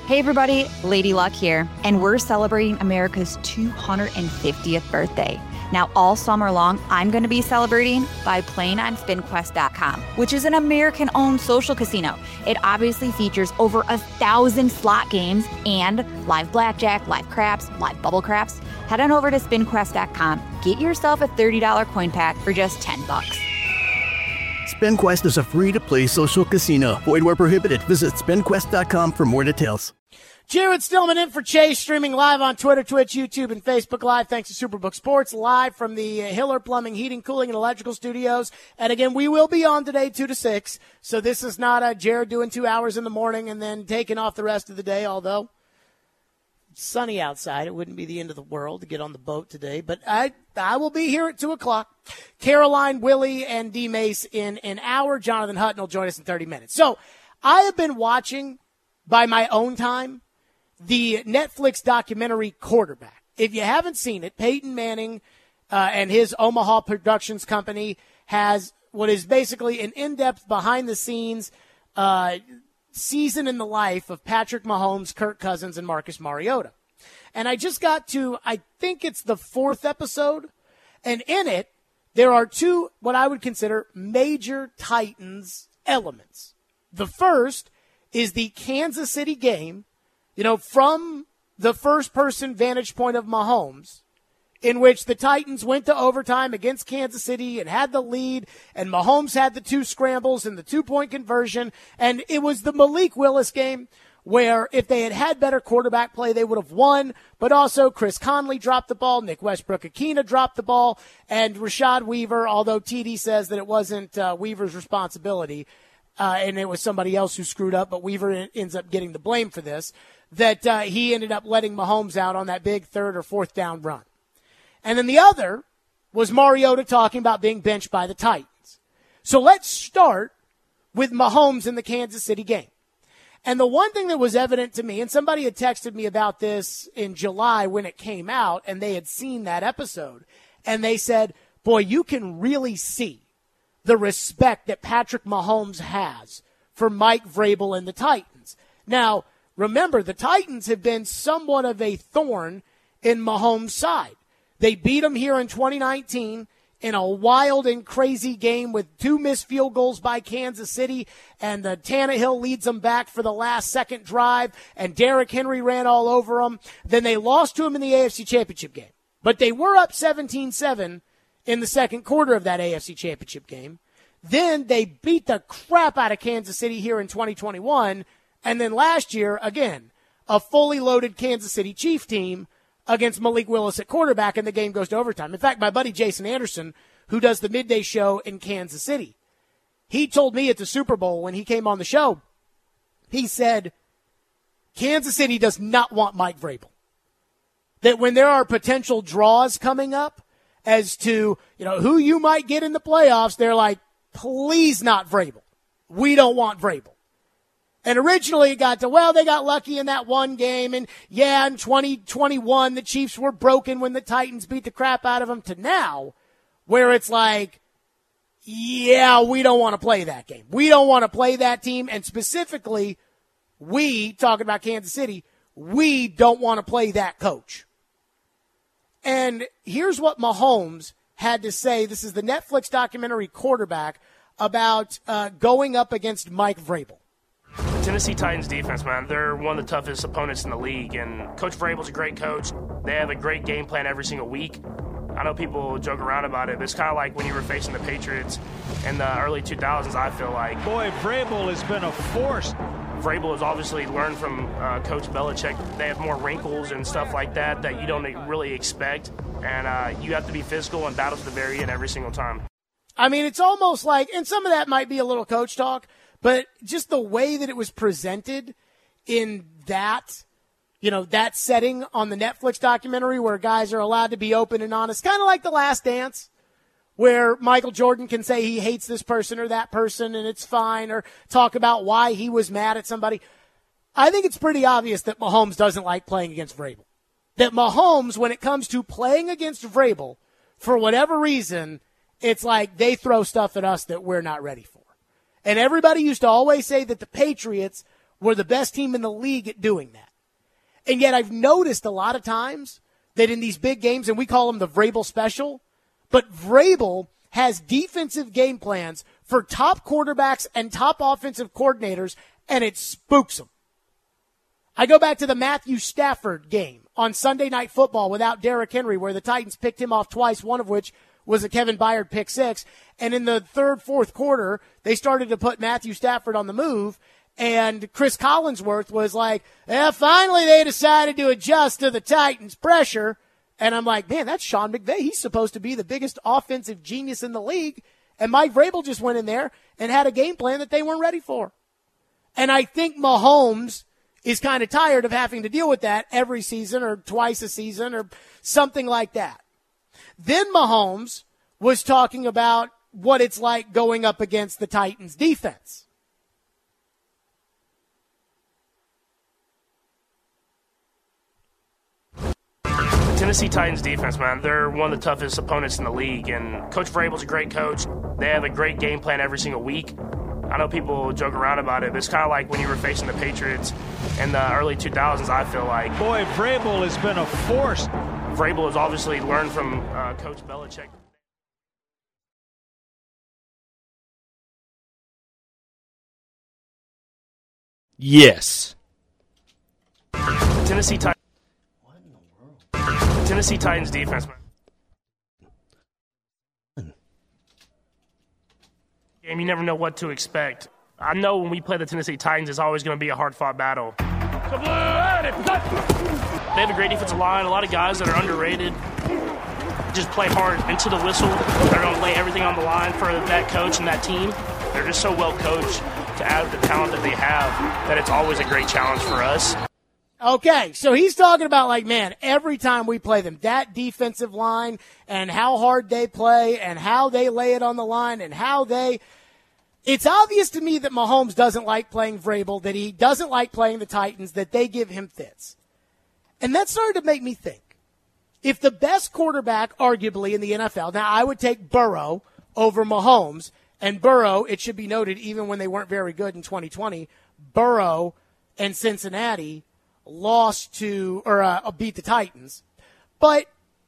Hey everybody, Lady Luck here, and we're celebrating America's 250th birthday. Now all summer long, I'm going to be celebrating by playing on SpinQuest.com, which is an American-owned social casino. It obviously features over 1,000 slot games and live blackjack, live craps, live bubble craps. Head on over to SpinQuest.com, get yourself a $30 coin pack for just $10. SpinQuest is a free-to-play social casino. Void where prohibited. Visit SpinQuest.com for more details. Jared Stillman in for Chase, streaming live on Twitter, Twitch, YouTube, and Facebook Live. Thanks to Superbook Sports, live from the Hiller Plumbing, Heating, Cooling, and Electrical Studios. And again, we will be on today 2 to 6. So this is not a Jared doing 2 hours in the morning and then taking off the rest of the day, although it's sunny outside. It wouldn't be the end of the world to get on the boat today. But I will be here at 2 o'clock. Caroline, Willie, and D. Mace in an hour. Jonathan Hutton will join us in 30 minutes. So I have been watching, by my own time, the Netflix documentary Quarterback. If you haven't seen it, Peyton Manning and his Omaha Productions company has what is basically an in-depth, behind-the-scenes season in the life of Patrick Mahomes, Kirk Cousins, and Marcus Mariota. And I just got to, I think it's the 4th episode, and in it, there are 2, what I would consider, major Titans elements. The first is the Kansas City game, from the first-person vantage point of Mahomes, in which the Titans went to overtime against Kansas City and had the lead, and Mahomes had the 2 scrambles and the 2-point conversion, and it was the Malik Willis game where if they had had better quarterback play, they would have won, but also Chris Conley dropped the ball, Nick Westbrook-Akina dropped the ball, and Rashad Weaver, although TD says that it wasn't Weaver's responsibility, and it was somebody else who screwed up, but Weaver ends up getting the blame for this, that he ended up letting Mahomes out on that big 3rd or 4th down run. And then the other was Mariota talking about being benched by the Titans. So let's start with Mahomes in the Kansas City game. And the one thing that was evident to me, and somebody had texted me about this in July when it came out, and they had seen that episode, and they said, boy, you can really see the respect that Patrick Mahomes has for Mike Vrabel and the Titans. Now, remember, the Titans have been somewhat of a thorn in Mahomes' side. They beat him here in 2019 in a wild and crazy game with 2 missed field goals by Kansas City, and Tannehill leads them back for the last second drive, and Derrick Henry ran all over them. Then they lost to him in the AFC Championship game. But they were up 17-7 in the second quarter of that AFC Championship game. Then they beat the crap out of Kansas City here in 2021, and then last year, again, a fully loaded Kansas City Chief team against Malik Willis at quarterback, and the game goes to overtime. In fact, my buddy Jason Anderson, who does the midday show in Kansas City, he told me at the Super Bowl when he came on the show, he said, Kansas City does not want Mike Vrabel. That when there are potential draws coming up as to, who you might get in the playoffs, they're like, please not Vrabel. We don't want Vrabel. And originally it got to, they got lucky in that one game. And, in 2021, the Chiefs were broken when the Titans beat the crap out of them, to now where it's like, we don't want to play that game. We don't want to play that team. And specifically, talking about Kansas City, we don't want to play that coach. And here's what Mahomes had to say. This is the Netflix documentary Quarterback about going up against Mike Vrabel. The Tennessee Titans defense, man, they're one of the toughest opponents in the league, and Coach Vrabel's a great coach. They have a great game plan every single week. I know people joke around about it, but it's kind of like when you were facing the Patriots in the early 2000s, I feel like. Boy, Vrabel has been a force. Vrabel has obviously learned from Coach Belichick. They have more wrinkles and stuff like that you don't really expect, and you have to be physical and battle to the very end every single time. I mean, it's almost like, and some of that might be a little coach talk, but just the way that it was presented in that, that setting on the Netflix documentary where guys are allowed to be open and honest, kind of like The Last Dance, where Michael Jordan can say he hates this person or that person and it's fine, or talk about why he was mad at somebody. I think it's pretty obvious that Mahomes doesn't like playing against Vrabel. That Mahomes, when it comes to playing against Vrabel, for whatever reason, it's like they throw stuff at us that we're not ready for. And everybody used to always say that the Patriots were the best team in the league at doing that. And yet I've noticed a lot of times that in these big games, and we call them the Vrabel special, but Vrabel has defensive game plans for top quarterbacks and top offensive coordinators, and it spooks them. I go back to the Matthew Stafford game on Sunday Night Football without Derrick Henry, where the Titans picked him off twice, one of which was a Kevin Byard pick six. And in the third, fourth quarter, they started to put Matthew Stafford on the move, and Chris Collinsworth was like, finally they decided to adjust to the Titans' pressure. And I'm like, man, that's Sean McVay. He's supposed to be the biggest offensive genius in the league. And Mike Vrabel just went in there and had a game plan that they weren't ready for. And I think Mahomes is kind of tired of having to deal with that every season or twice a season or something like that. Then Mahomes was talking about what it's like going up against the Titans' defense. Tennessee Titans defense, man, they're one of the toughest opponents in the league, and Coach Vrabel's a great coach. They have a great game plan every single week. I know people joke around about it, but it's kind of like when you were facing the Patriots in the early 2000s, I feel like. Boy, Vrabel has been a force. Vrabel has obviously learned from Coach Belichick. Yes. Tennessee Titans defense, man. Game, you never know what to expect. I know when we play the Tennessee Titans, it's always going to be a hard-fought battle. They have a great defensive line, a lot of guys that are underrated. Just play hard into the whistle. They're going to lay everything on the line for that coach and that team. They're just so well coached to add the talent that they have that it's always a great challenge for us. Okay, so he's talking about, like, man, every time we play them, that defensive line and how hard they play and how they lay it on the line and how they – it's obvious to me that Mahomes doesn't like playing Vrabel, that he doesn't like playing the Titans, that they give him fits. And that started to make me think. If the best quarterback, arguably, in the NFL – now, I would take Burrow over Mahomes, and Burrow, it should be noted, even when they weren't very good in 2020, Burrow and Cincinnati – lost to or beat the Titans. But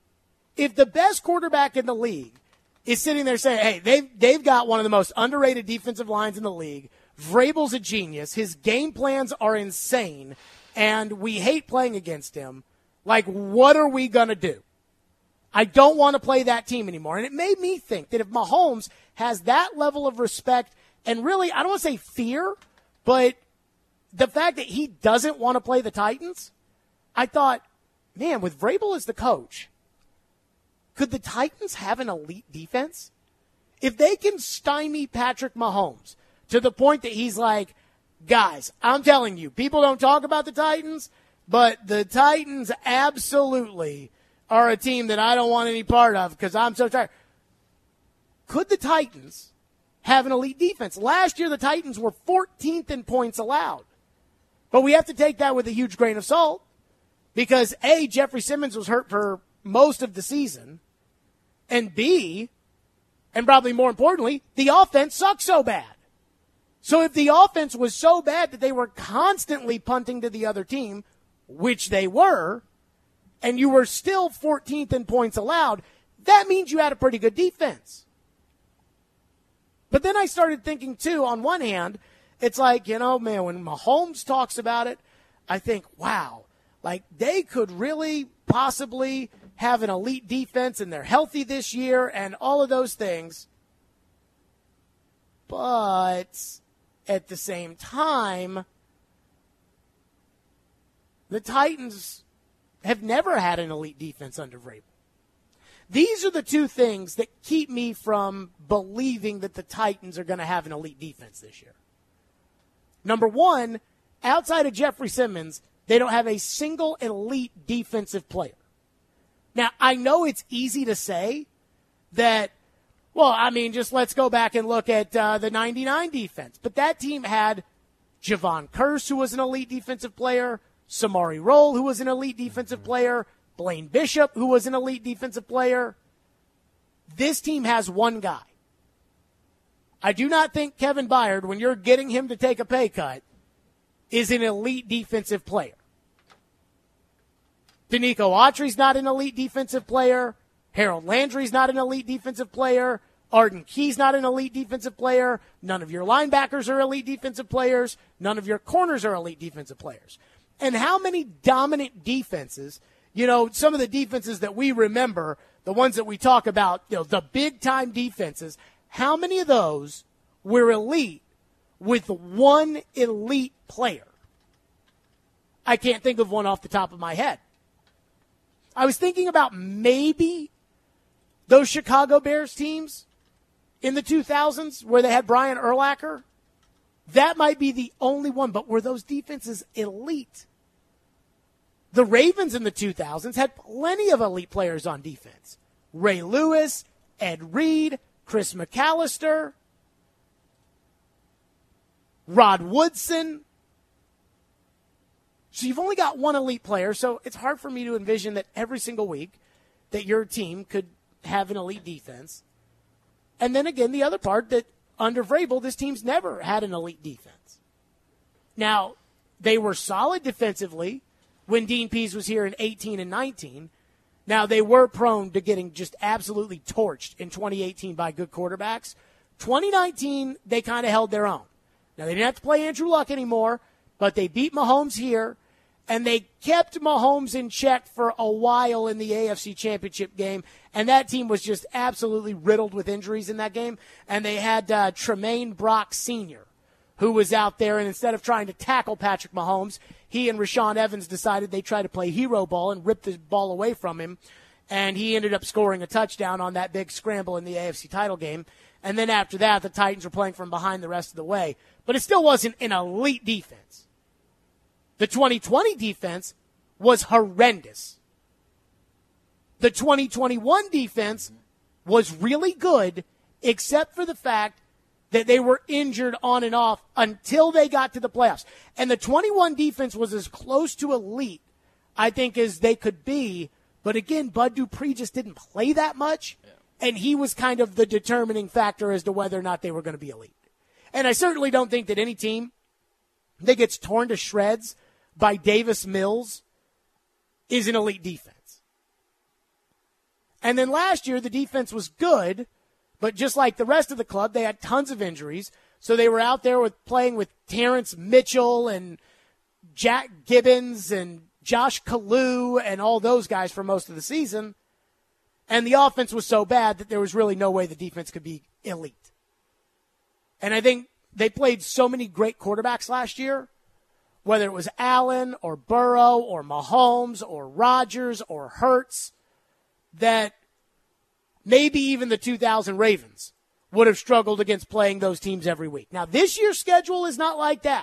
if the best quarterback in the league is sitting there saying, hey, they've got one of the most underrated defensive lines in the league, Vrabel's a genius, his game plans are insane, and we hate playing against him, like, what are we going to do? I don't want to play that team anymore. And it made me think that if Mahomes has that level of respect and really, I don't want to say fear, but the fact that he doesn't want to play the Titans, I thought, man, with Vrabel as the coach, could the Titans have an elite defense? If they can stymie Patrick Mahomes to the point that he's like, guys, I'm telling you, people don't talk about the Titans, but the Titans absolutely are a team that I don't want any part of because I'm so tired. Could the Titans have an elite defense? Last year, the Titans were 14th in points allowed. But we have to take that with a huge grain of salt because, A, Jeffrey Simmons was hurt for most of the season, and B, and probably more importantly, the offense sucked so bad. So if the offense was so bad that they were constantly punting to the other team, which they were, and you were still 14th in points allowed, that means you had a pretty good defense. But then I started thinking, too, on one hand, it's like, you know, man, when Mahomes talks about it, I think, wow, like they could really possibly have an elite defense and they're healthy this year and all of those things. But at the same time, the Titans have never had an elite defense under Vrabel. These are the two things that keep me from believing that the Titans are going to have an elite defense this year. Number one, outside of Jeffrey Simmons, they don't have a single elite defensive player. Now, I know it's easy to say that, well, I mean, just let's go back and look at the 99 defense. But that team had Javon Kearse, who was an elite defensive player, Samari Rolle, who was an elite defensive player, Blaine Bishop, who was an elite defensive player. This team has one guy. I do not think Kevin Byard, when you're getting him to take a pay cut, is an elite defensive player. Danico Autry's not an elite defensive player. Harold Landry's not an elite defensive player. Arden Key's not an elite defensive player. None of your linebackers are elite defensive players. None of your corners are elite defensive players. And how many dominant defenses, some of the defenses that we remember, the ones that we talk about, the big-time defenses, how many of those were elite with one elite player? I can't think of one off the top of my head. I was thinking about maybe those Chicago Bears teams in the 2000s where they had Brian Urlacher. That might be the only one, but were those defenses elite? The Ravens in the 2000s had plenty of elite players on defense. Ray Lewis, Ed Reed, Chris McAllister, Rod Woodson. So you've only got one elite player, so it's hard for me to envision that every single week that your team could have an elite defense. And then again, the other part that under Vrabel, this team's never had an elite defense. Now, they were solid defensively when Dean Pease was here in 18 and 19. Now, they were prone to getting just absolutely torched in 2018 by good quarterbacks. 2019, they kind of held their own. Now, they didn't have to play Andrew Luck anymore, but they beat Mahomes here, and they kept Mahomes in check for a while in the AFC Championship game, and that team was just absolutely riddled with injuries in that game. And they had Tremaine Brock Sr., who was out there, and instead of trying to tackle Patrick Mahomes, he and Rashaan Evans decided they'd try to play hero ball and rip the ball away from him, and he ended up scoring a touchdown on that big scramble in the AFC title game. And then after that, the Titans were playing from behind the rest of the way. But it still wasn't an elite defense. The 2020 defense was horrendous. The 2021 defense was really good, except for the fact that they were injured on and off until they got to the playoffs. And the 21 defense was as close to elite, I think, as they could be. But again, Bud Dupree just didn't play that much, and he was kind of the determining factor as to whether or not they were going to be elite. And I certainly don't think that any team that gets torn to shreds by Davis Mills is an elite defense. And then last year, the defense was good, but just like the rest of the club, they had tons of injuries. So they were out there playing with Terrence Mitchell and Jack Gibbons and Josh Kalu and all those guys for most of the season. And the offense was so bad that there was really no way the defense could be elite. And I think they played so many great quarterbacks last year, whether it was Allen or Burrow or Mahomes or Rodgers or Hurts, that maybe even the 2000 Ravens would have struggled against playing those teams every week. Now, this year's schedule is not like that.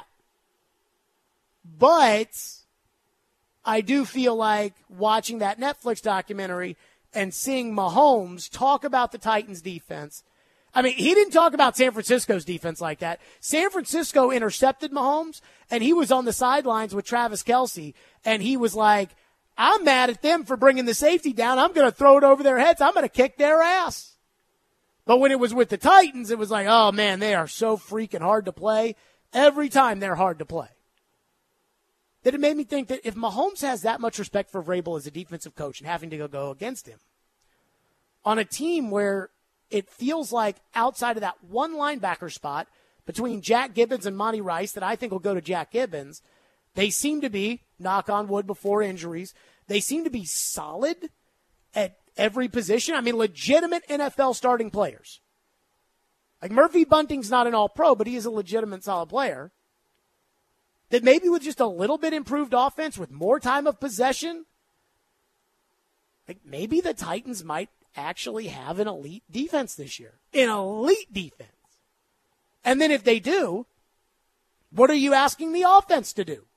But I do feel like watching that Netflix documentary and seeing Mahomes talk about the Titans' defense. I mean, he didn't talk about San Francisco's defense like that. San Francisco intercepted Mahomes, and he was on the sidelines with Travis Kelce, and he was like, I'm mad at them for bringing the safety down. I'm going to throw it over their heads. I'm going to kick their ass. But when it was with the Titans, it was like, oh, man, they are so freaking hard to play. Every time they're hard to play. That it made me think that if Mahomes has that much respect for Vrabel as a defensive coach and having to go against him on a team where it feels like outside of that one linebacker spot between Jack Gibbons and Monty Rice that I think will go to Jack Gibbons, they seem to be, knock on wood before injuries, they seem to be solid at every position. I mean, legitimate NFL starting players. Like Murphy Bunting's not an all-pro, but he is a legitimate solid player. That maybe with just a little bit improved offense, with more time of possession, like maybe the Titans might actually have an elite defense this year. An elite defense. And then if they do, what are you asking the offense to do?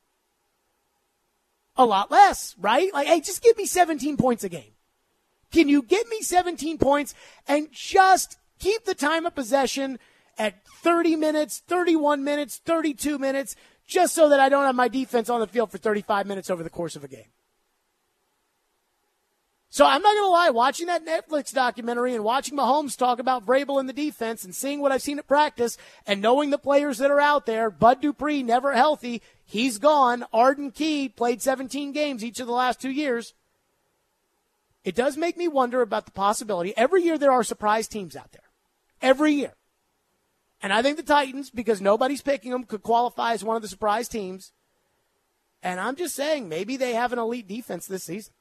A lot less, right? Like, hey, just give me 17 points a game. Can you give me 17 points and just keep the time of possession at 30 minutes, 31 minutes, 32 minutes, just so that I don't have my defense on the field for 35 minutes over the course of a game? So I'm not going to lie, watching that Netflix documentary and watching Mahomes talk about Vrabel in the defense and seeing what I've seen at practice and knowing the players that are out there, Bud Dupree, never healthy, he's gone. Arden Key played 17 games each of the last 2 years. It does make me wonder about the possibility. Every year there are surprise teams out there. Every year. And I think the Titans, because nobody's picking them, could qualify as one of the surprise teams. And I'm just saying, maybe they have an elite defense this season.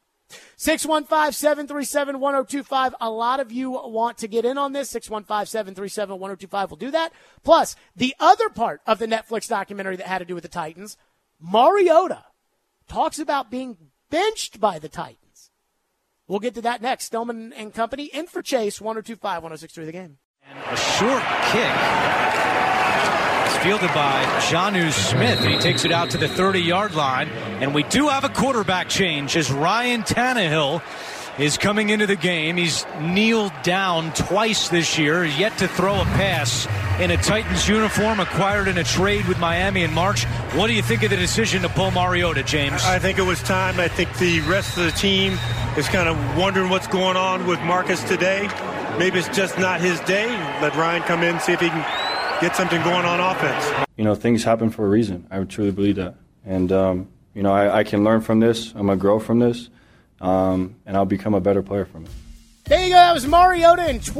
615-737-1025. A lot of you want to get in on this. 615-737-1025 will do that. Plus, the other part of the Netflix documentary that had to do with the Titans, Mariota talks about being benched by the Titans. We'll get to that next. Stillman and Company in for Chase, 102.5, 106.3 The Game. And a short kick. It's fielded by Jonnu Smith, and he takes it out to the 30-yard line. And we do have a quarterback change as Ryan Tannehill is coming into the game. He's kneeled down twice this year, yet to throw a pass in a Titans uniform acquired in a trade with Miami in March. What do you think of the decision to pull Mariota, James? I think it was time. I think the rest of the team is kind of wondering what's going on with Marcus today. Maybe it's just not his day. Let Ryan come in, see if he can get something going on offense. You know, things happen for a reason. I truly believe that. And, you know, I can learn from this. I'm going to grow from this. And I'll become a better player from it. There you go. That was Mariota in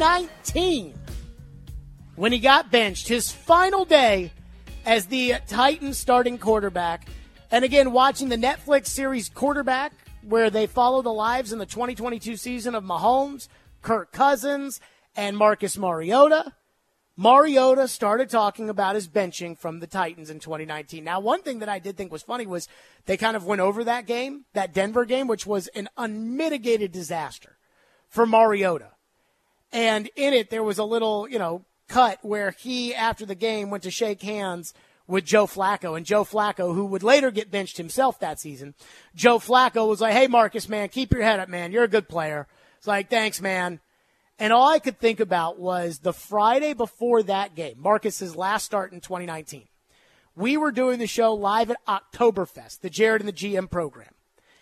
2019 when he got benched. His final day as the Titans starting quarterback. And again, watching the Netflix series Quarterback, where they follow the lives in the 2022 season of Mahomes, Kirk Cousins, and Marcus Mariota. Mariota started talking about his benching from the Titans in 2019. Now, one thing that I did think was funny was they kind of went over that game, that Denver game, which was an unmitigated disaster for Mariota. And in it, there was a little, cut where he, after the game, went to shake hands with Joe Flacco. And Joe Flacco, who would later get benched himself that season, Joe Flacco was like, "Hey, Marcus, man, keep your head up, man. You're a good player." It's like, "Thanks, man." And all I could think about was the Friday before that game, Marcus's last start in 2019. We were doing the show live at Oktoberfest, the Jared and the GM program.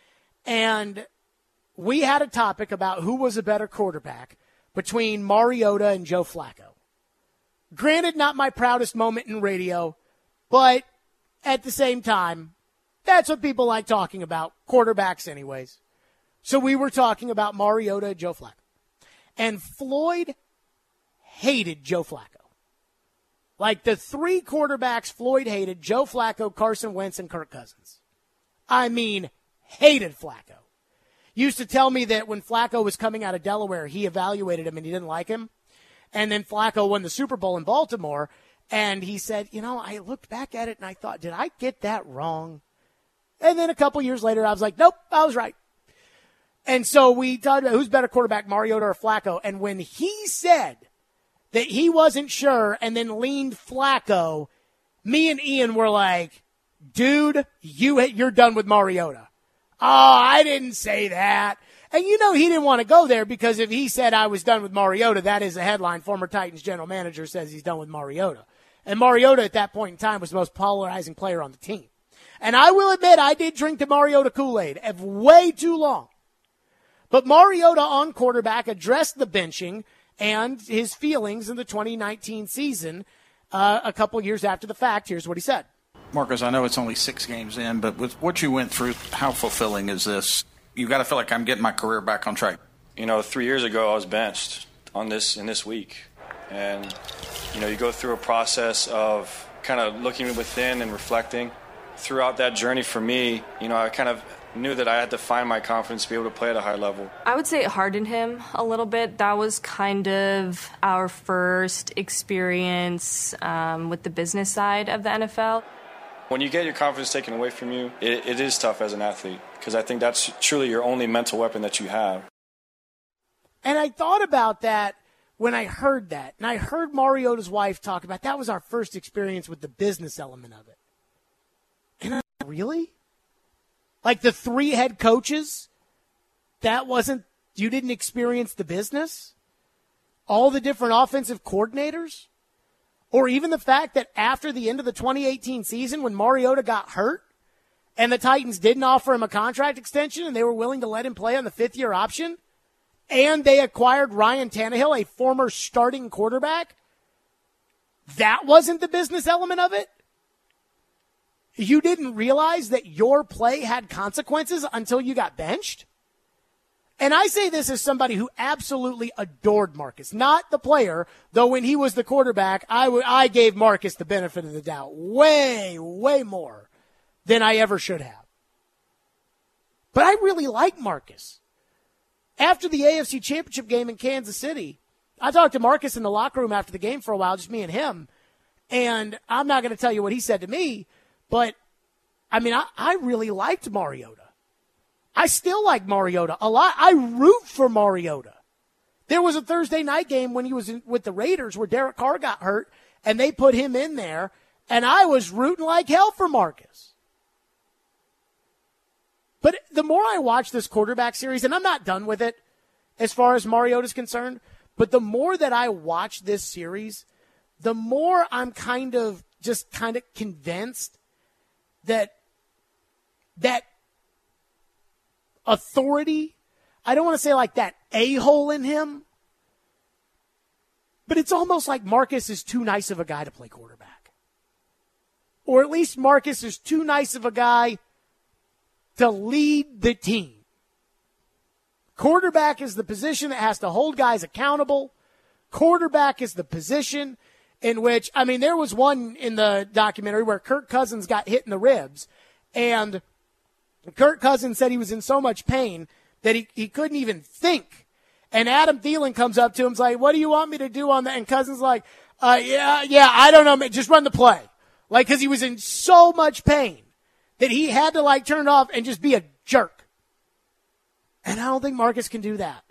And we had a topic about who was a better quarterback between Mariota and Joe Flacco. Granted, not my proudest moment in radio, but at the same time, that's what people like talking about, quarterbacks anyways. So we were talking about Mariota and Joe Flacco. And Floyd hated Joe Flacco. Like the three quarterbacks Floyd hated, Joe Flacco, Carson Wentz, and Kirk Cousins. I mean, hated Flacco. Used to tell me that when Flacco was coming out of Delaware, he evaluated him and he didn't like him. And then Flacco won the Super Bowl in Baltimore. And he said, I looked back at it and I thought, did I get that wrong? And then a couple years later, I was like, nope, I was right. And so we talked about who's better quarterback, Mariota or Flacco. And when he said that he wasn't sure and then leaned Flacco, me and Ian were like, dude, you're done with Mariota. Oh, I didn't say that. And he didn't want to go there because if he said I was done with Mariota, that is a headline. Former Titans general manager says he's done with Mariota. And Mariota at that point in time was the most polarizing player on the team. And I will admit I did drink the Mariota Kool-Aid of way too long. But Mariota on quarterback addressed the benching and his feelings in the 2019 season a couple years after the fact. Here's what he said. Marcus, I know it's only 6 games in, but with what you went through, how fulfilling is this? You got to feel like I'm getting my career back on track. 3 years ago, I was benched in this week. And, you go through a process of kind of looking within and reflecting. Throughout that journey for me, I kind of knew that I had to find my confidence to be able to play at a high level. I would say it hardened him a little bit. That was kind of our first experience with the business side of the NFL. When you get your confidence taken away from you, it is tough as an athlete because I think that's truly your only mental weapon that you have. And I thought about that when I heard that. And I heard Mariota's wife talk about that was our first experience with the business element of it. And I'm like, really? Like the 3 head coaches, you didn't experience the business? All the different offensive coordinators? Or even the fact that after the end of the 2018 season when Mariota got hurt and the Titans didn't offer him a contract extension and they were willing to let him play on the 5th-year option, and they acquired Ryan Tannehill, a former starting quarterback, that wasn't the business element of it? You didn't realize that your play had consequences until you got benched? And I say this as somebody who absolutely adored Marcus. Not the player, though when he was the quarterback, I gave Marcus the benefit of the doubt way, way more than I ever should have. But I really like Marcus. After the AFC Championship game in Kansas City, I talked to Marcus in the locker room after the game for a while, just me and him. And I'm not going to tell you what he said to me, but, I mean, I really liked Mariota. I still like Mariota a lot. I root for Mariota. There was a Thursday night game when he was with the Raiders where Derek Carr got hurt, and they put him in there, and I was rooting like hell for Marcus. But the more I watch this quarterback series, and I'm not done with it as far as Mariota's concerned, but the more that I watch this series, the more I'm kind of convinced that authority, I don't want to say like that a-hole in him, but it's almost like Marcus is too nice of a guy to play quarterback. Or at least Marcus is too nice of a guy to lead the team. Quarterback is the position that has to hold guys accountable. Quarterback is the position in which, I mean, there was one in the documentary where Kirk Cousins got hit in the ribs, and Kirk Cousins said he was in so much pain that he couldn't even think. And Adam Thielen comes up to him, is like, what do you want me to do on that? And Cousins like, yeah, I don't know, just run the play. Like, because he was in so much pain that he had to, like, turn it off and just be a jerk. And I don't think Marcus can do that.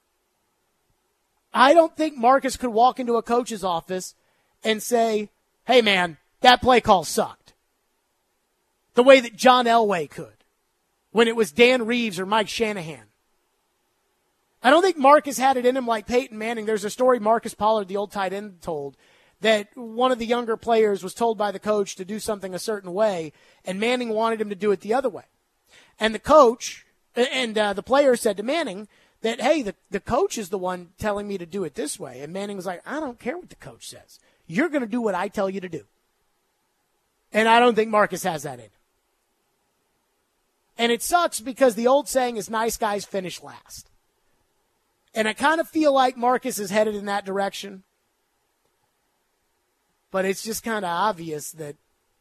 I don't think Marcus could walk into a coach's office and say, hey, man, that play call sucked. The way that John Elway could when it was Dan Reeves or Mike Shanahan. I don't think Marcus had it in him like Peyton Manning. There's a story Marcus Pollard, the old tight end, told that one of the younger players was told by the coach to do something a certain way, and Manning wanted him to do it the other way. And the coach and the player said to Manning that, hey, the coach is the one telling me to do it this way. And Manning was like, I don't care what the coach says. You're going to do what I tell you to do. And I don't think Marcus has that in him. And it sucks because the old saying is nice guys finish last. And I kind of feel like Marcus is headed in that direction. But it's just kind of obvious that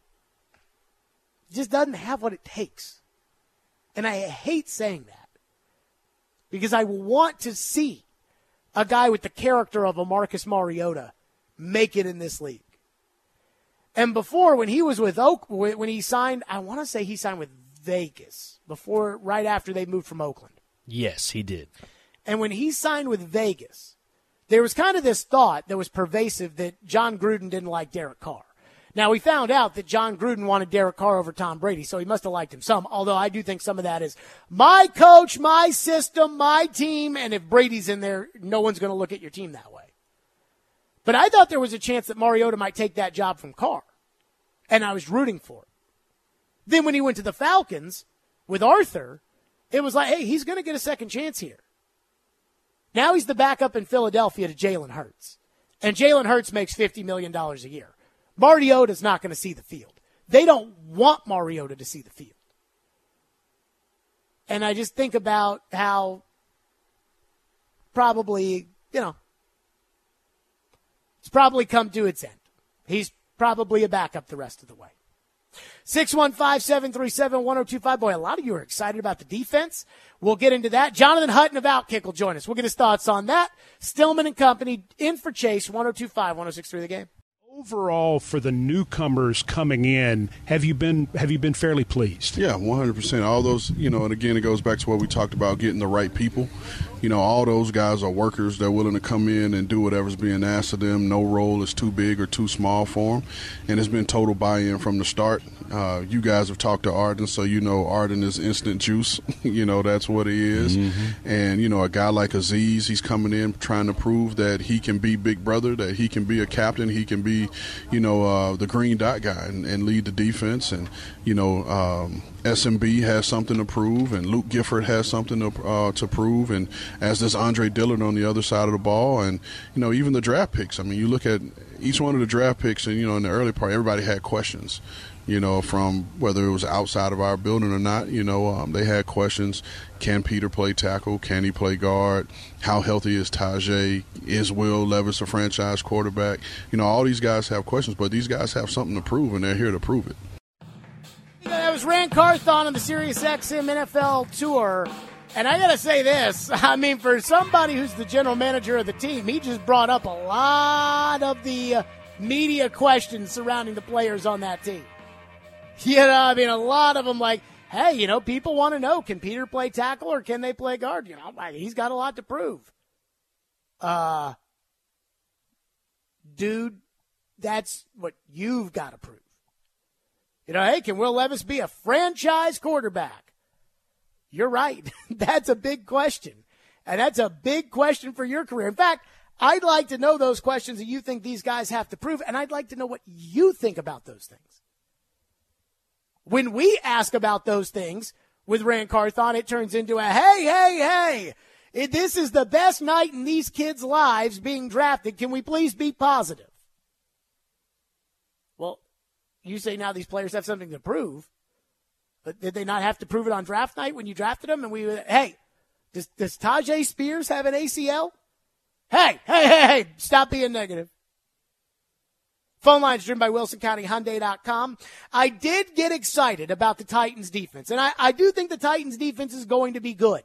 he just doesn't have what it takes. And I hate saying that because I want to see a guy with the character of a Marcus Mariota make it in this league. And before, when he was with when he signed, I want to say he signed with Vegas right after they moved from Oakland. Yes, he did. And when he signed with Vegas, there was kind of this thought that was pervasive that John Gruden didn't like Derek Carr. Now, we found out that John Gruden wanted Derek Carr over Tom Brady, so he must have liked him some, although I do think some of that is my coach, my system, my team, and if Brady's in there, no one's going to look at your team that way. But I thought there was a chance that Mariota might take that job from Carr, and I was rooting for it. Then when he went to the Falcons with Arthur, it was like, hey, he's going to get a second chance here. Now he's the backup in Philadelphia to Jalen Hurts, and Jalen Hurts makes $50 million a year. Mariota's not going to see the field. They don't want Mariota to see the field. And I just think about how probably, it's probably come to its end. He's probably a backup the rest of the way. 615-737-1025. Boy, a lot of you are excited about the defense. We'll get into that. Jonathan Hutton of Outkick will join us. We'll get his thoughts on that. Stillman and Company in for Chase, 102.5, 106.3 The Game. Overall, for the newcomers coming in, have you been fairly pleased? Yeah, 100%. All those, and again, it goes back to what we talked about, getting the right people. All those guys are workers. They're willing to come in and do whatever's being asked of them. No role is too big or too small for them. And it's been total buy-in from the start. You guys have talked to Arden, so Arden is instant juice. That's what he is. Mm-hmm. And, a guy like Azeez, he's coming in trying to prove that he can be big brother, that he can be a captain, he can be be, the green dot guy and lead the defense. And, SMB has something to prove, and Luke Gifford has something to prove, and as does Andre Dillard on the other side of the ball. And, even the draft picks. I mean, you look at each one of the draft picks, and, in the early part, everybody had questions. From whether it was outside of our building or not, they had questions. Can Peter play tackle? Can he play guard? How healthy is Tajay? Is Will Levis a franchise quarterback? All these guys have questions, but these guys have something to prove, and they're here to prove it. That was Ran Carthon on the SiriusXM NFL Tour. And I got to say this. I mean, for somebody who's the general manager of the team, he just brought up a lot of the media questions surrounding the players on that team. A lot of them like, hey, people want to know, can Peter play tackle or can they play guard? He's got a lot to prove. Dude, that's what you've got to prove. Hey, can Will Levis be a franchise quarterback? You're right. That's a big question. And that's a big question for your career. In fact, I'd like to know those questions that you think these guys have to prove, and I'd like to know what you think about those things. When we ask about those things with Ran Carthon, it turns into a, hey, this is the best night in these kids' lives being drafted. Can we please be positive? Well, you say now these players have something to prove. But did they not have to prove it on draft night when you drafted them? And does Tajay Spears have an ACL? Hey, stop being negative. Phone lines driven by WilsonCountyHyundai.com. I did get excited about the Titans defense, and I do think the Titans defense is going to be good.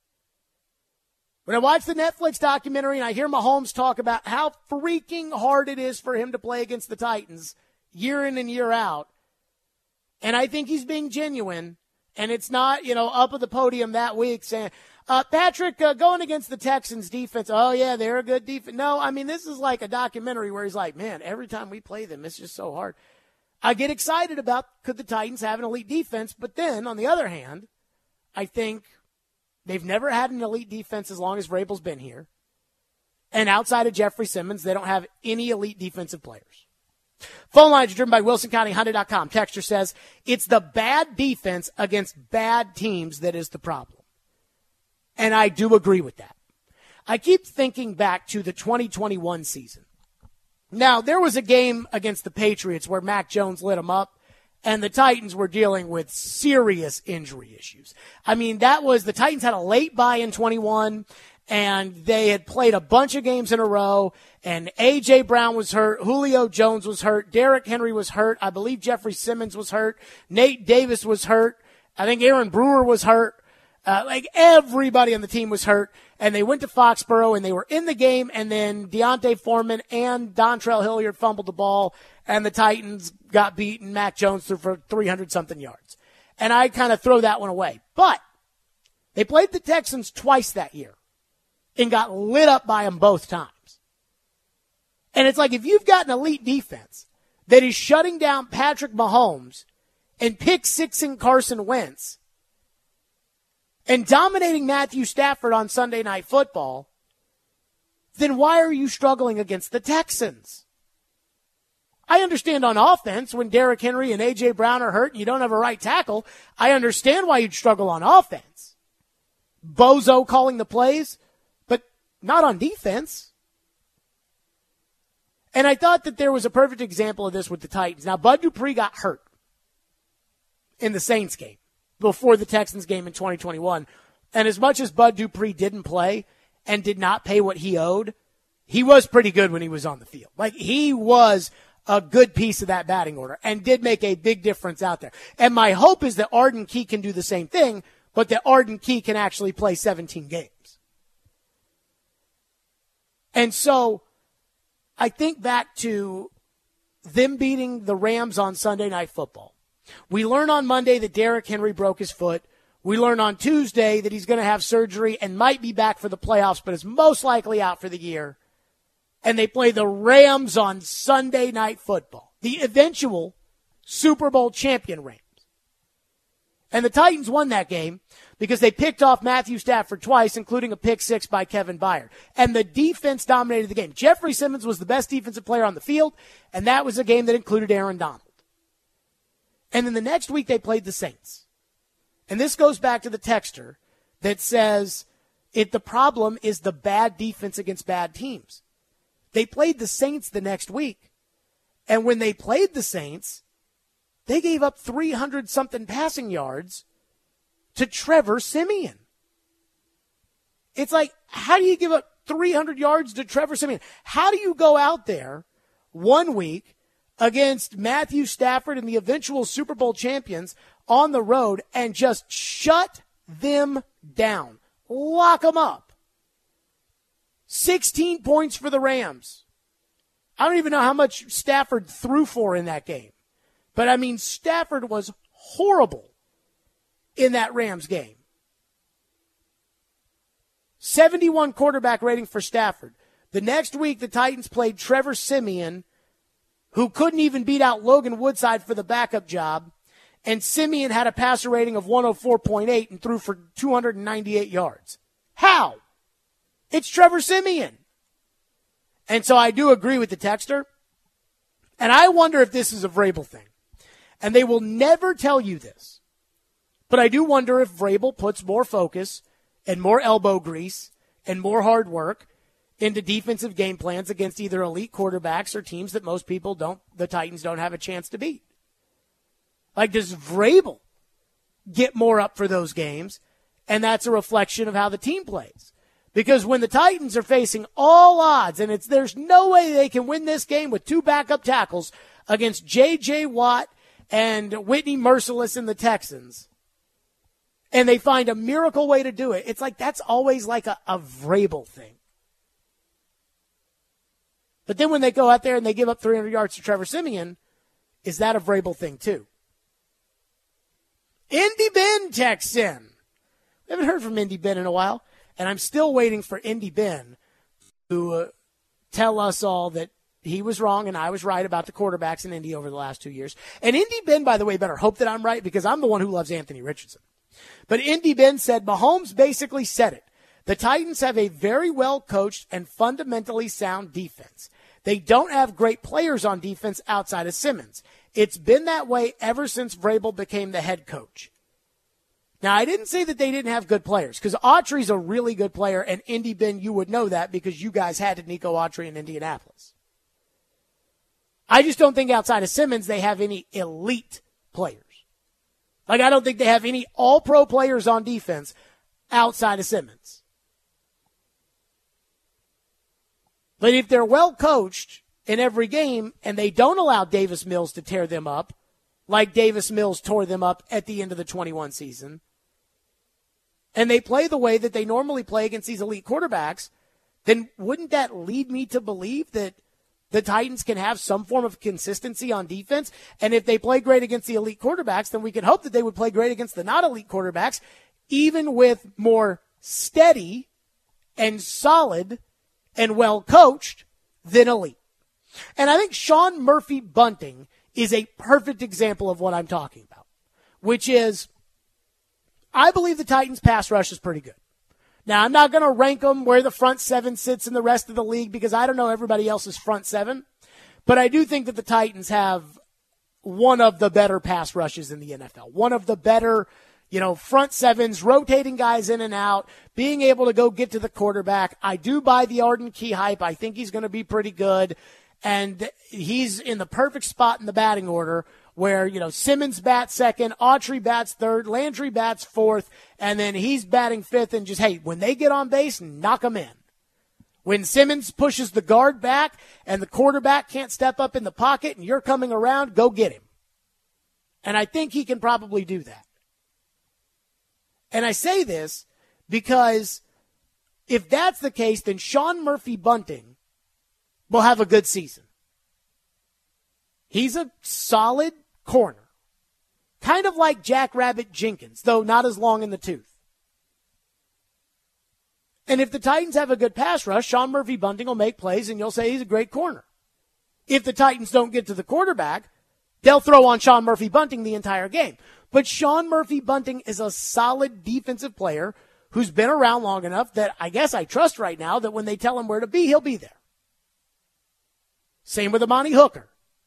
When I watch the Netflix documentary and I hear Mahomes talk about how freaking hard it is for him to play against the Titans year in and year out, and I think he's being genuine, and it's not, up at the podium that week saying, Patrick, going against the Texans defense, oh, yeah, they're a good defense. No, this is like a documentary where he's like, man, every time we play them, it's just so hard. I get excited about could the Titans have an elite defense, but then, on the other hand, I think they've never had an elite defense as long as Vrabel's been here. And outside of Jeffrey Simmons, they don't have any elite defensive players. Phone lines are driven by WilsonCountyHyundai.com. Texture says, it's the bad defense against bad teams that is the problem. And I do agree with that. I keep thinking back to the 2021 season. Now, there was a game against the Patriots where Mac Jones lit them up, and the Titans were dealing with serious injury issues. The Titans had a late bye in 21, and they had played a bunch of games in a row, and A.J. Brown was hurt, Julio Jones was hurt, Derrick Henry was hurt, I believe Jeffrey Simmons was hurt, Nate Davis was hurt, I think Aaron Brewer was hurt. Everybody on the team was hurt, and they went to Foxborough, and they were in the game, and then Deontay Foreman and Dontrell Hilliard fumbled the ball, and the Titans got beaten. Mac Jones threw for 300-something yards. And I kind of throw that one away. But they played the Texans twice that year and got lit up by them both times. And it's like if you've got an elite defense that is shutting down Patrick Mahomes and pick-sixing Carson Wentz, and dominating Matthew Stafford on Sunday Night Football, then why are you struggling against the Texans? I understand on offense when Derrick Henry and A.J. Brown are hurt and you don't have a right tackle. I understand why you'd struggle on offense. Bozo calling the plays, but not on defense. And I thought that there was a perfect example of this with the Titans. Now, Bud Dupree got hurt in the Saints game before the Texans game in 2021. And as much as Bud Dupree didn't play and did not pay what he owed, he was pretty good when he was on the field. He was a good piece of that batting order and did make a big difference out there. And my hope is that Arden Key can do the same thing, but that Arden Key can actually play 17 games. And so I think back to them beating the Rams on Sunday Night Football. We learn on Monday that Derrick Henry broke his foot. We learn on Tuesday that he's going to have surgery and might be back for the playoffs, but is most likely out for the year. And they play the Rams on Sunday Night Football, the eventual Super Bowl champion Rams. And the Titans won that game because they picked off Matthew Stafford twice, including a pick six by Kevin Byard. And the defense dominated the game. Jeffrey Simmons was the best defensive player on the field, and that was a game that included Aaron Donald. And then the next week they played the Saints. And this goes back to the texter that says the problem is the bad defense against bad teams. They played the Saints the next week. And when they played the Saints, they gave up 300-something passing yards to Trevor Siemian. It's like, how do you give up 300 yards to Trevor Siemian? How do you go out there one week against Matthew Stafford and the eventual Super Bowl champions on the road and just shut them down? Lock them up. 16 points for the Rams. I don't even know how much Stafford threw for in that game. But, I mean, Stafford was horrible in that Rams game. 71 quarterback rating for Stafford. The next week, the Titans played Trevor Siemian, who couldn't even beat out Logan Woodside for the backup job. And Siemian had a passer rating of 104.8 and threw for 298 yards. How? It's Trevor Siemian. And so I do agree with the texter. And I wonder if this is a Vrabel thing. And they will never tell you this. But I do wonder if Vrabel puts more focus and more elbow grease and more hard work into defensive game plans against either elite quarterbacks or teams that most people the Titans don't have a chance to beat. Like, does Vrabel get more up for those games? And that's a reflection of how the team plays. Because when the Titans are facing all odds, and there's no way they can win this game with two backup tackles against J.J. Watt and Whitney Merciless and the Texans, and they find a miracle way to do it, it's like that's always like a Vrabel thing. But then when they go out there and they give up 300 yards to Trevor Siemian, is that a Vrabel thing too? Indy Ben texts in. We haven't heard from Indy Ben in a while, and I'm still waiting for Indy Ben to tell us all that he was wrong and I was right about the quarterbacks in Indy over the last 2 years. And Indy Ben, by the way, better hope that I'm right because I'm the one who loves Anthony Richardson. But Indy Ben said, Mahomes basically said it. The Titans have a very well-coached and fundamentally sound defense. They don't have great players on defense outside of Simmons. It's been that way ever since Vrabel became the head coach. Now, I didn't say that they didn't have good players because Autry's a really good player, and Indy Ben, you would know that because you guys had Nico Autry in Indianapolis. I just don't think outside of Simmons they have any elite players. Like, I don't think they have any all-pro players on defense outside of Simmons. But if they're well coached in every game and they don't allow Davis Mills to tear them up, like Davis Mills tore them up at the end of the 21 season, and they play the way that they normally play against these elite quarterbacks, then wouldn't that lead me to believe that the Titans can have some form of consistency on defense? And if they play great against the elite quarterbacks, then we can hope that they would play great against the not elite quarterbacks, even with more steady and solid and well-coached than elite. And I think Sean Murphy Bunting is a perfect example of what I'm talking about, which is I believe the Titans' pass rush is pretty good. Now, I'm not going to rank them where the front seven sits in the rest of the league because I don't know everybody else's front seven, but I do think that the Titans have one of the better pass rushes in the NFL, one of the better front sevens, rotating guys in and out, being able to go get to the quarterback. I do buy the Arden Key hype. I think he's going to be pretty good. And he's in the perfect spot in the batting order where, Simmons bats second, Autry bats third, Landry bats fourth, and then he's batting fifth and just, hey, when they get on base, knock them in. When Simmons pushes the guard back and the quarterback can't step up in the pocket and you're coming around, go get him. And I think he can probably do that. And I say this because if that's the case, then Sean Murphy Bunting will have a good season. He's a solid corner. Kind of like Jackrabbit Jenkins, though not as long in the tooth. And if the Titans have a good pass rush, Sean Murphy Bunting will make plays and you'll say he's a great corner. If the Titans don't get to the quarterback, they'll throw on Sean Murphy Bunting the entire game. But Sean Murphy-Bunting is a solid defensive player who's been around long enough that I guess I trust right now that when they tell him where to be, he'll be there. Same with Amani Hooker.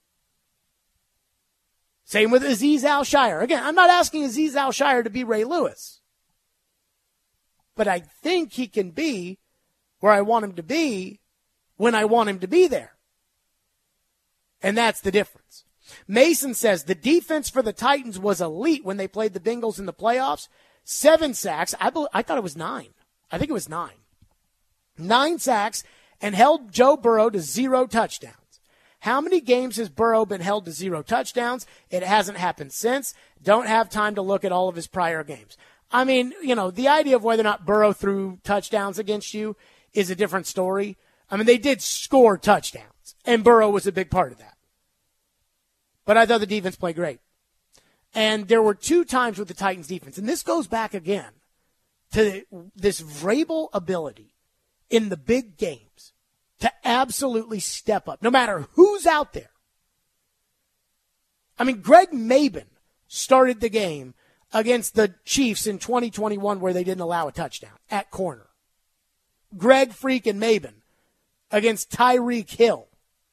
Same with Azeez Al-Shire. Again, I'm not asking Azeez Al-Shire to be Ray Lewis. But I think he can be where I want him to be when I want him to be there. And that's the difference. Mason says the defense for the Titans was elite when they played the Bengals in the playoffs. 7 sacks. I thought it was 9. I think it was 9. 9 sacks and held Joe Burrow to 0 touchdowns. How many games has Burrow been held to 0 touchdowns? It hasn't happened since. Don't have time to look at all of his prior games. I mean, the idea of whether or not Burrow threw touchdowns against you is a different story. I mean, they did score touchdowns, and Burrow was a big part of that. But I thought the defense played great. And there were 2 times with the Titans defense, and this goes back again to this Vrabel ability in the big games to absolutely step up, no matter who's out there. I mean, Greg Maben started the game against the Chiefs in 2021 where they didn't allow a touchdown at corner. Greg freaking Maben against Tyreek Hill.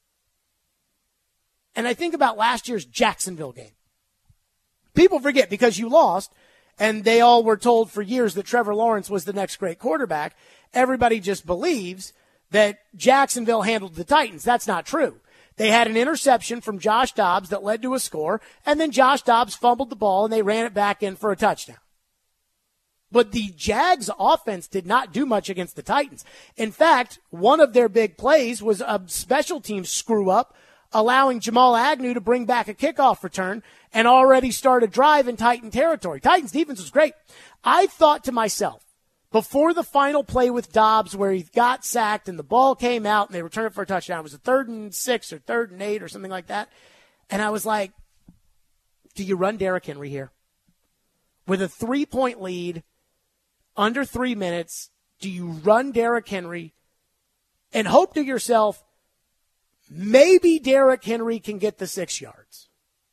And I think about last year's Jacksonville game. People forget because you lost, and they all were told for years that Trevor Lawrence was the next great quarterback. Everybody just believes that Jacksonville handled the Titans. That's not true. They had an interception from Josh Dobbs that led to a score, and then Josh Dobbs fumbled the ball, and they ran it back in for a touchdown. But the Jags offense did not do much against the Titans. In fact, one of their big plays was a special teams screw-up, allowing Jamal Agnew to bring back a kickoff return and already start a drive in Titan territory. Titans defense was great. I thought to myself, before the final play with Dobbs where he got sacked and the ball came out and they returned it for a touchdown, it was a 3rd and 6 or 3rd and 8 or something like that. And I was like, do you run Derrick Henry here? With a 3-point lead, under 3 minutes, do you run Derrick Henry and hope to yourself, maybe Derrick Henry can get the 6 yards?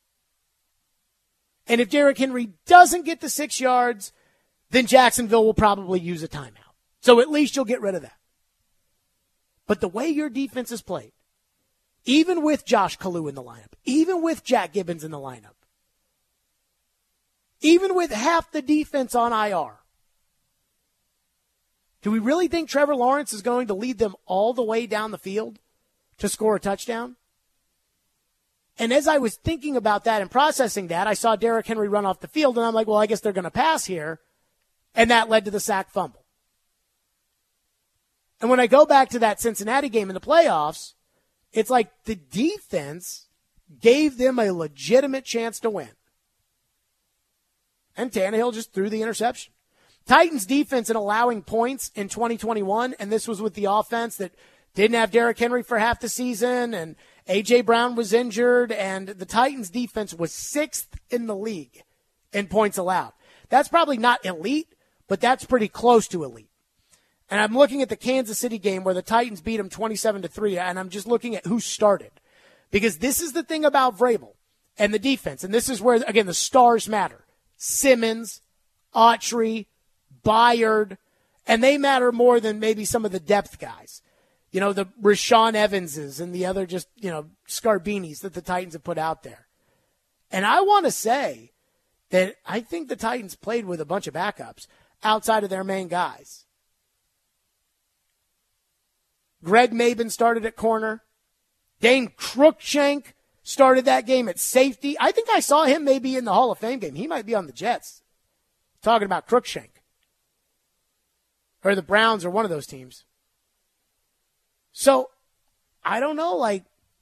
And if Derrick Henry doesn't get the 6 yards, then Jacksonville will probably use a timeout. So at least you'll get rid of that. But the way your defense is played, even with Josh Kalu in the lineup, even with Jack Gibbons in the lineup, even with half the defense on IR, do we really think Trevor Lawrence is going to lead them all the way down the field to score a touchdown? And as I was thinking about that and processing that, I saw Derrick Henry run off the field, and I'm like, well, I guess they're going to pass here. And that led to the sack fumble. And when I go back to that Cincinnati game in the playoffs, it's like the defense gave them a legitimate chance to win. And Tannehill just threw the interception. Titans defense in allowing points in 2021, and this was with the offense that didn't have Derrick Henry for half the season, and A.J. Brown was injured, and the Titans defense was 6th in the league in points allowed. That's probably not elite, but that's pretty close to elite. And I'm looking at the Kansas City game where the Titans beat them 27-3, and I'm just looking at who started. Because this is the thing about Vrabel and the defense, and this is where, again, the stars matter. Simmons, Autry, Byard, and they matter more than maybe some of the depth guys. You know, the Rashaan Evanses and the other just, Scarbinis that the Titans have put out there. And I want to say that I think the Titans played with a bunch of backups outside of their main guys. Greg Maben started at corner. Dane Cruikshank started that game at safety. I think I saw him maybe in the Hall of Fame game. He might be on the Jets. Talking about Cruikshank. Or the Browns or one of those teams. So, I don't know, I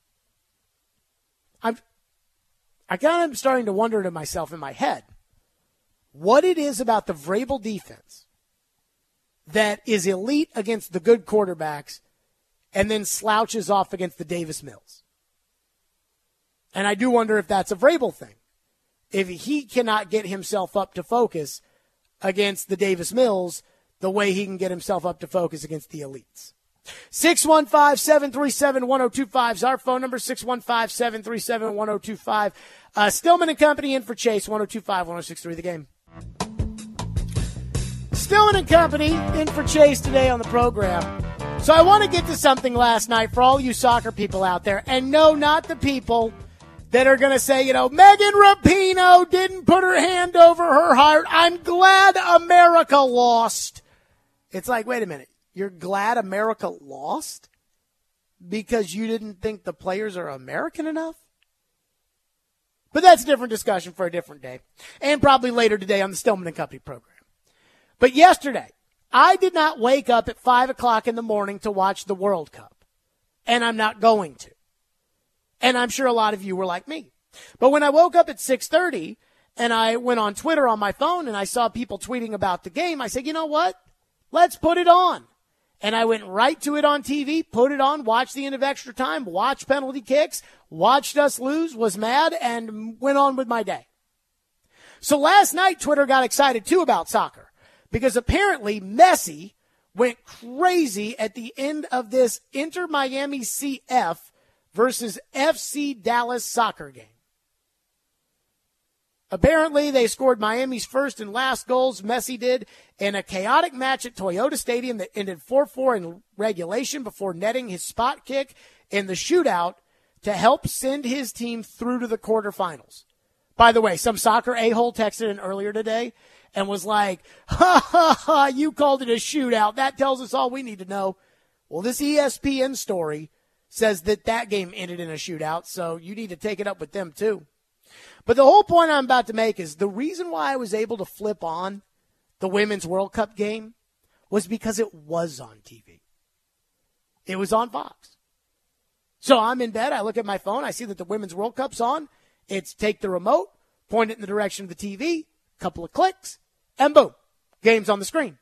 kind of starting to wonder to myself in my head what it is about the Vrabel defense that is elite against the good quarterbacks and then slouches off against the Davis Mills. And I do wonder if that's a Vrabel thing. If he cannot get himself up to focus against the Davis Mills the way he can get himself up to focus against the elites. 615-737-1025 is our phone number, 615-737-1025. Stillman and Company in for Chase, 102.5-106.3 The Game. Stillman and Company in for Chase today on the program. So I want to get to something last night for all you soccer people out there. And no, not the people that are going to say, Megan Rapinoe didn't put her hand over her heart. I'm glad America lost. It's like, wait a minute. You're glad America lost because you didn't think the players are American enough? But that's a different discussion for a different day, and probably later today on the Stillman and Company program. But yesterday, I did not wake up at 5 o'clock in the morning to watch the World Cup, and I'm not going to. And I'm sure a lot of you were like me. But when I woke up at 6:30 and I went on Twitter on my phone and I saw people tweeting about the game, I said, you know what? Let's put it on. And I went right to it on TV, put it on, watched the end of extra time, watched penalty kicks, watched us lose, was mad, and went on with my day. So last night, Twitter got excited, too, about soccer because apparently Messi went crazy at the end of this Inter Miami CF versus FC Dallas soccer game. Apparently, they scored Miami's first and last goals, Messi did, in a chaotic match at Toyota Stadium that ended 4-4 in regulation before netting his spot kick in the shootout to help send his team through to the quarterfinals. By the way, some soccer a-hole texted in earlier today and was like, you called it a shootout. That tells us all we need to know. Well, this ESPN story says that game ended in a shootout, so you need to take it up with them too. But the whole point I'm about to make is the reason why I was able to flip on the Women's World Cup game was because it was on TV. It was on Fox. So I'm in bed. I look at my phone. I see that the Women's World Cup's on. It's take the remote, point it in the direction of the TV, couple of clicks, and boom, game's on the screen.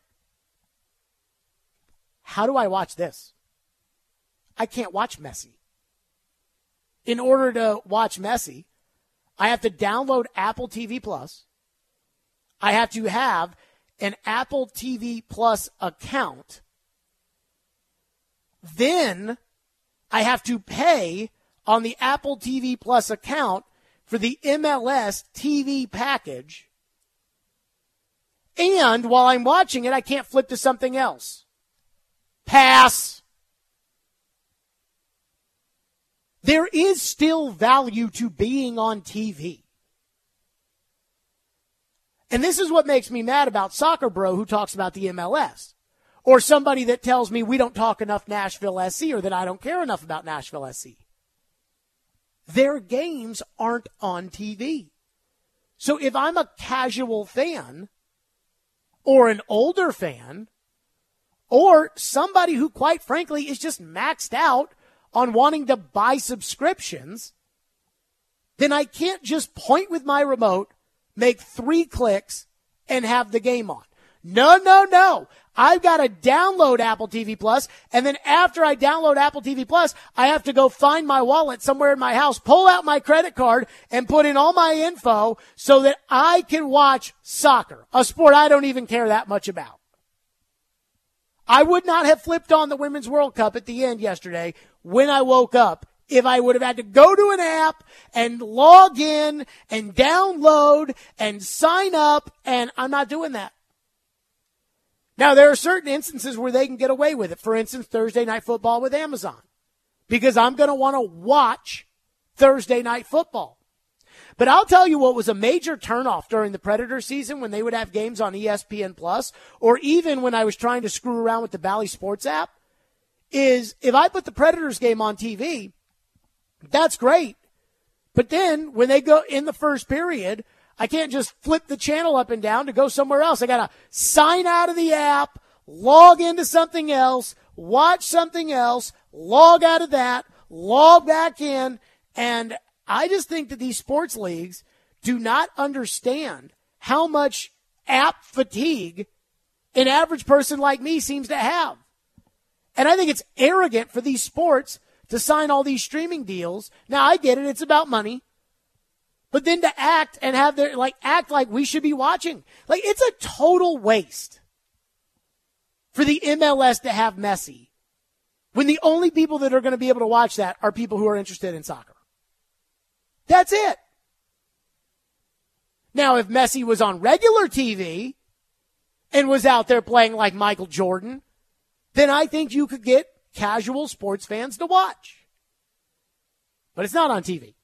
How do I watch this? I can't watch Messi. In order to watch Messi, I have to download Apple TV Plus. I have to have an Apple TV Plus account. Then I have to pay on the Apple TV Plus account for the MLS TV package. And while I'm watching it, I can't flip to something else. Pass. There is still value to being on TV. And this is what makes me mad about Soccer Bro who talks about the MLS. Or somebody that tells me we don't talk enough Nashville SC or that I don't care enough about Nashville SC. Their games aren't on TV. So if I'm a casual fan or an older fan or somebody who quite frankly is just maxed out on wanting to buy subscriptions, then I can't just point with my remote, make 3 clicks, and have the game on. No. I've got to download Apple TV Plus, and then after I download Apple TV Plus, I have to go find my wallet somewhere in my house, pull out my credit card, and put in all my info so that I can watch soccer, a sport I don't even care that much about. I would not have flipped on the Women's World Cup at the end yesterday when I woke up if I would have had to go to an app and log in and download and sign up, and I'm not doing that. Now, there are certain instances where they can get away with it. For instance, Thursday Night Football with Amazon, because I'm going to want to watch Thursday Night Football. But I'll tell you what was a major turnoff during the Predator season when they would have games on ESPN Plus, or even when I was trying to screw around with the Bally Sports app, is if I put the Predators game on TV, that's great. But then when they go in the first period, I can't just flip the channel up and down to go somewhere else. I got to sign out of the app, log into something else, watch something else, log out of that, log back in, and I just think that these sports leagues do not understand how much app fatigue an average person like me seems to have. And I think it's arrogant for these sports to sign all these streaming deals. Now, I get it. It's about money. But then to act and have their, act like we should be watching. It's a total waste for the MLS to have Messi when the only people that are going to be able to watch that are people who are interested in soccer. That's it. Now, if Messi was on regular TV and was out there playing like Michael Jordan, then I think you could get casual sports fans to watch. But it's not on TV.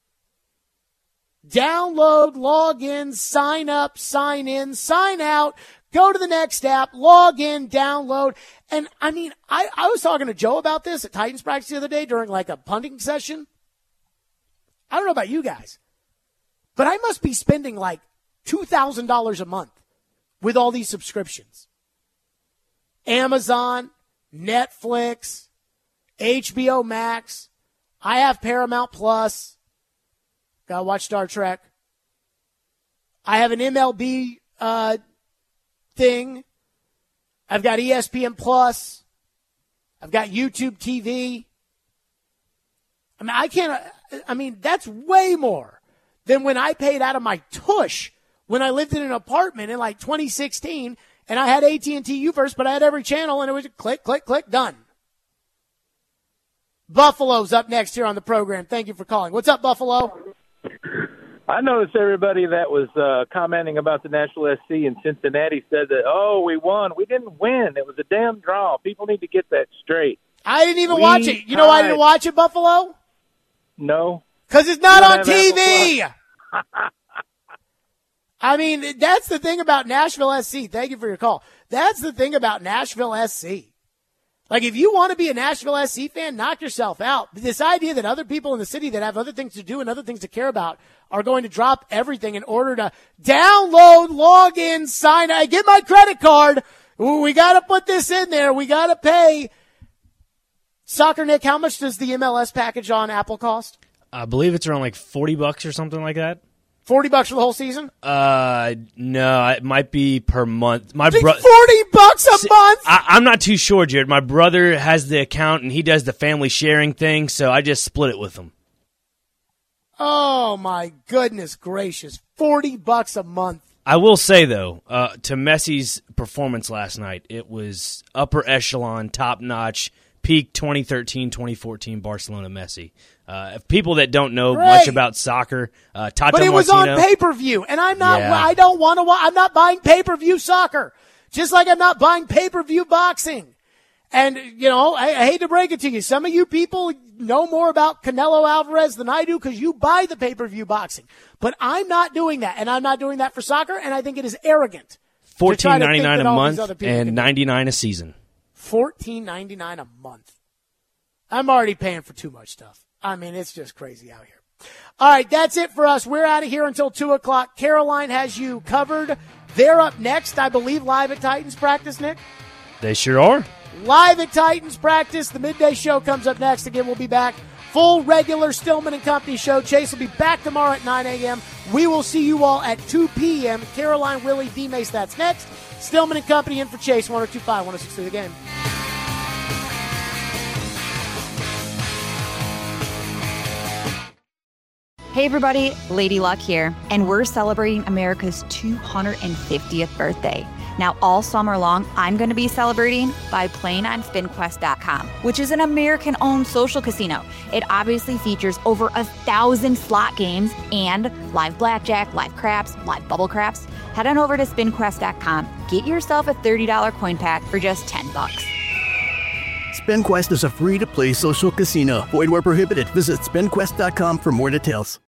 Download, log in, sign up, sign in, sign out, go to the next app, log in, download. And I mean, I was talking to Joe about this at Titans practice the other day during like a punting session. I don't know about you guys, but I must be spending like $2,000 a month with all these subscriptions. Amazon, Netflix, HBO Max. I have Paramount Plus. Gotta watch Star Trek. I have an MLB thing. I've got ESPN Plus. I've got YouTube TV. I mean, that's way more than when I paid out of my tush when I lived in an apartment in like 2016 and I had AT&T U-verse, but I had every channel and it was click, click, click, done. Buffalo's up next here on the program. Thank you for calling. What's up, Buffalo? I noticed everybody that was commenting about the Nashville SC in Cincinnati said that, oh, we won. We didn't win. It was a damn draw. People need to get that straight. I didn't even watch it. You know why I didn't watch it, Buffalo? No. Because it's not on TV. I mean, that's the thing about Nashville SC. Thank you for your call. That's the thing about Nashville SC. Like, if you want to be a Nashville SC fan, knock yourself out. This idea that other people in the city that have other things to do and other things to care about are going to drop everything in order to download, log in, sign up, get my credit card. We got to put this in there. We got to pay. Soccer Nick, how much does the MLS package on Apple cost? I believe it's around like $40 or something like that. $40 for the whole season? No, it might be per month. $40 a month? I'm not too sure, Jared. My brother has the account and he does the family sharing thing, so I just split it with him. Oh my goodness gracious. $40 a month. I will say, though, to Messi's performance last night, it was upper echelon, top-notch, peak 2013-2014 Barcelona Messi. People that don't know much about soccer, Tata but it was Martino, on pay-per-view, and I'm not. Yeah. I don't want to. I'm not buying pay-per-view soccer, just like I'm not buying pay-per-view boxing. And you know, I hate to break it to you, some of you people know more about Canelo Alvarez than I do because you buy the pay-per-view boxing. But I'm not doing that, and I'm not doing that for soccer. And I think it is arrogant. $14.99 a month and $99 a season. $14.99 a month. I'm already paying for too much stuff. I mean, it's just crazy out here. All right, that's it for us. We're out of here until 2 o'clock. Caroline has you covered. They're up next, I believe, live at Titans practice, Nick? They sure are. Live at Titans practice. The midday show comes up next. Again, we'll be back. Full regular Stillman and Company show. Chase will be back tomorrow at 9 a.m. We will see you all at 2 p.m. Caroline, Willie, D-Mace, that's next. Stillman and Company in for Chase, 102.5, 106.3 The Game. Hey everybody, Lady Luck here, and we're celebrating America's 250th birthday. Now all summer long, I'm going to be celebrating by playing on SpinQuest.com, which is an American-owned social casino. It obviously features over 1,000 slot games and live blackjack, live craps, live bubble craps. Head on over to SpinQuest.com, get yourself a $30 coin pack for just $10. SpinQuest is a free-to-play social casino. Void where prohibited. Visit SpinQuest.com for more details.